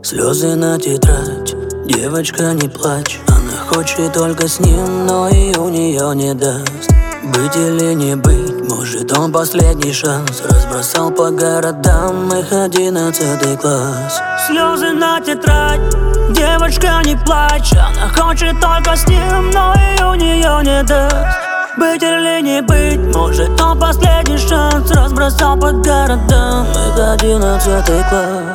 Слезы на тетрадь, девочка не плачь. Она хочет только с ним, но и у нее не даст. Быть или не быть, может он последний шанс. Разбросал по городам их 11 класс. Слезы на тетрадь, девочка не плачь. Она хочет только с ним, но и у нее не даст. Быть или не быть, может он последний шанс. Разбросал по городам их 11 класс.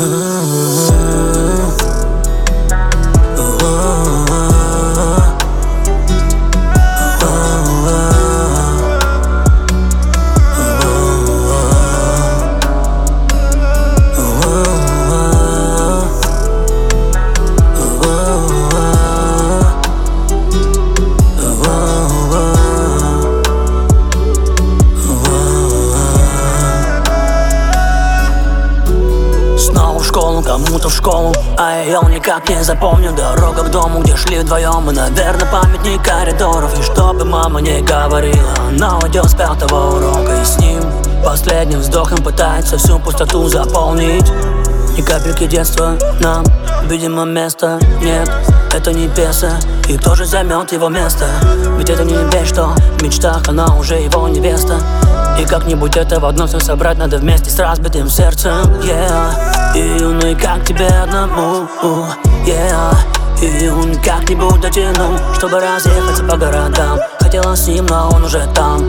Кому-то в школу, а я никак не запомню. Дорога к дому, где шли вдвоем. И, наверное, памятник коридоров. И чтобы мама не говорила, она уйдет с 5-го урока. И с ним последним вздохом пытается всю пустоту заполнить. Ни капельки детства нам, видимо, места нет. Это не пьеса, и кто же займет его место? Ведь это не вещь, что в мечтах она уже его невеста. И как-нибудь это вновь все собрать надо вместе с разбитым сердцем, yeah. И он как тебе одному, yeah. И он как-нибудь дотянул, чтобы разъехаться по городам. Хотела с ним, но он уже там,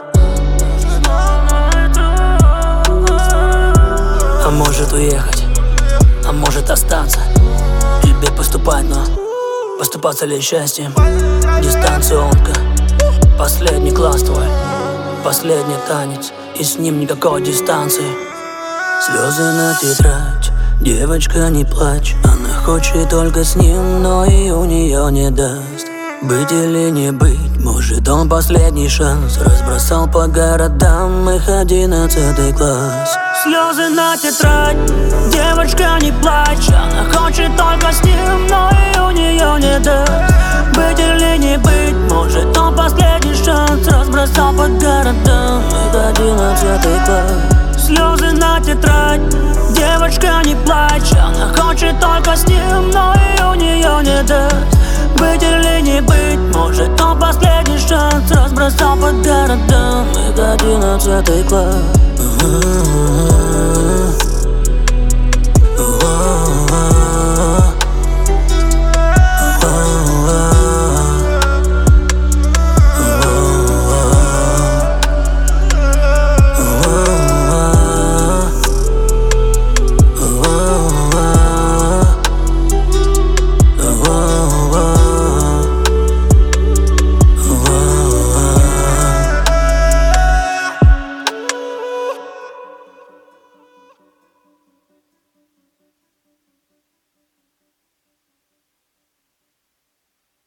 А может уехать, а может остаться. Любить поступать, но поступаться ли счастьем? Дистанционка, последний класс твой, последний танец, и с ним никакой дистанции. Слезы на тетрадь, девочка не плачь. Она хочет только с ним, но и у нее не даст. Быть или не быть, может он последний шанс. Разбросал по городам их 11 класс. Слезы на тетрадь, девочка не плачь. Она хочет только с ним, но и у нее не даст. Быть или не быть, может он последний шанс. Разбросал по городам их 11 класс. Слезы на тетрадь, девочка не плачь. Она хочет только с ним, но и у нее не даст. Быть или не быть, может он последний шанс. Разбросал по городам их 11 класс.